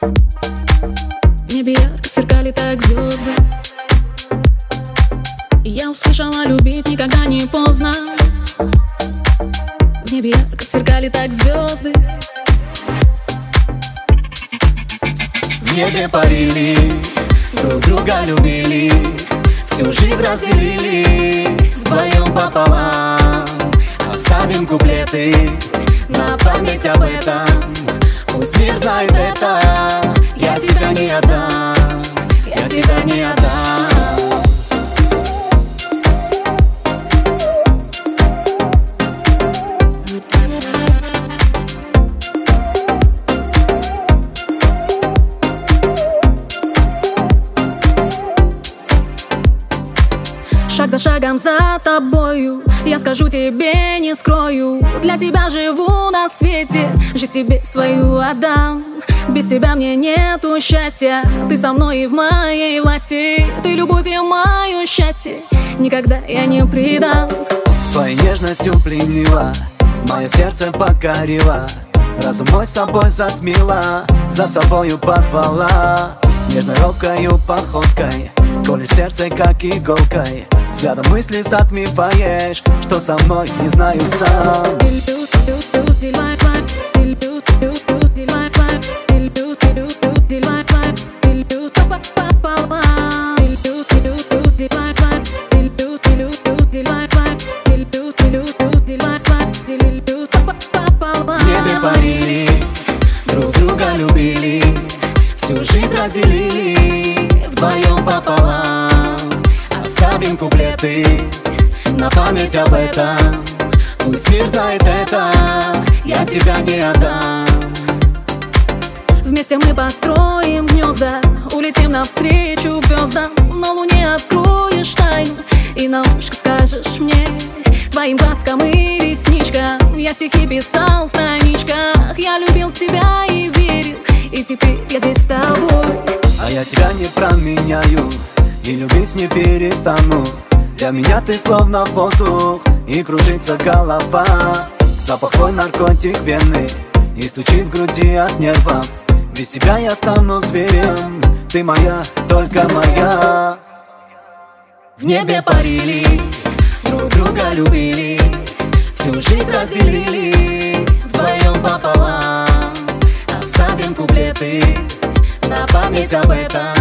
В небе ярко сверкали так звезды, и я услышала: любить никогда не поздно. В небе ярко сверкали так звезды. В небе парили, друг друга любили, всю жизнь разделили вдвоем пополам. Оставим куплеты на память об этом. Пусть мир знает это. Я тебя не отдам, я тебя не отдам. Шаг за шагом за тобою, я скажу тебе, не скрою. Для тебя живу на свете, жизнь себе свою отдам. Без тебя мне нету счастья, ты со мной и в моей власти. Ты любовь и мое счастье, никогда я не предам. Своей нежностью пленила, мое сердце покорила, разум мой собой затмила, за собою позвала. Нежной робкою походкой колешь сердце как иголкой, взглядом мысли затмеваешь, что со мной не знаю сам. В небе парили, друг друга любили, всю жизнь разделили вдвоем пополам. Оставим куплеты на память об этом. Пусть мир знает это. Я тебя не отдам. Вместе мы построим гнезда, улетим навстречу к звездам. На луне откроешь тайну и на ушко скажешь мне твоим глазкам и ресничкам. Я стихи писал в страничках, я любил тебя и верил, и теперь я здесь с тобой. А я тебя не променяю и любить не перестану. Для меня ты словно воздух, и кружится голова. Запах твой наркотик вены, и стучит в груди от нервов. Без тебя я стану зверем, ты моя, только моя. В небе парили, друг друга любили, всю жизнь разделили вдвоем пополам. Оставим куплеты на память об этом.